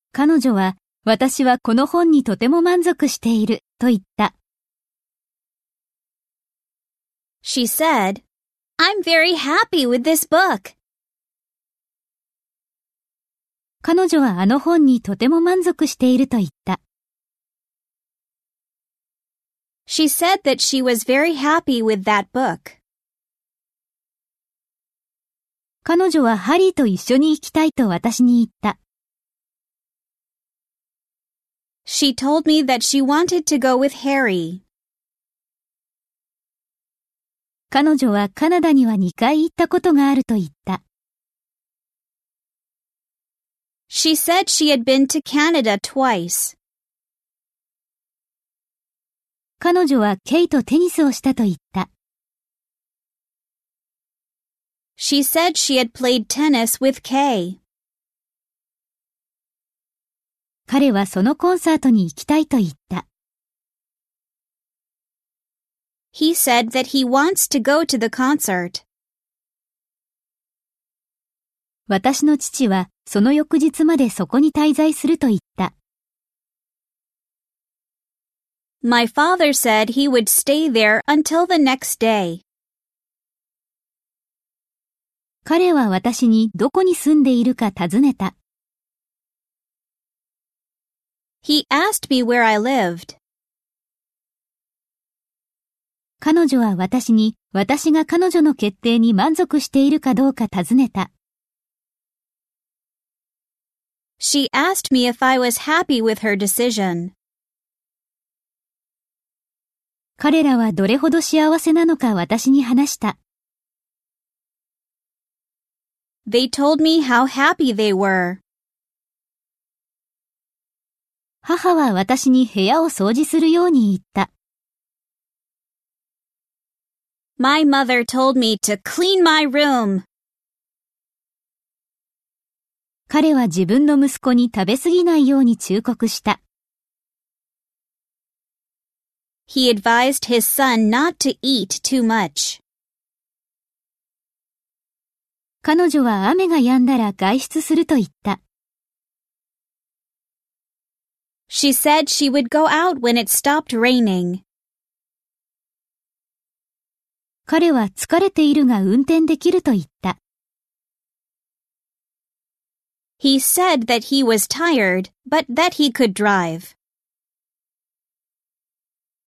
彼女は、私はこの本にとても満足している、と言った。 She said, I'm very happy with this book. 彼女はあの本にとても満足していると言った。 She said that she was very happy with that book. 彼女はハリーと一緒に行きたいと私に言った。 She told me that she wanted to go with Harry. 彼女はカナダには2回行ったことがあると言った。 She said she had been to Canada twice. 彼女はケイとテニスをしたと言った。 She said she had played tennis with Kay. 彼はそのコンサートに行きたいと言った。 He said that he wants to go to the concert. 私の父はその翌日までそこに滞在すると言った。 My father said he would stay there until the next day. 彼は私にどこに住んでいるか尋ねた。 He asked me where I lived. 彼女は私に私が彼女の決定に満足しているかどうか尋ねた。 She asked me if I was happy with her decision. 彼らはどれほど幸せなのか私に話した。 They told me how happy they were. 母は私に部屋を掃除するように言った。 My mother told me to clean my room. 彼は自分の息子に食べ過ぎないように忠告した。 He advised his son not to eat too much. 彼女は雨が止んだら外出すると言った。 She said she would go out when it stopped raining. 彼は疲れているが運転できると言った。 He said that he was tired, but that he could drive.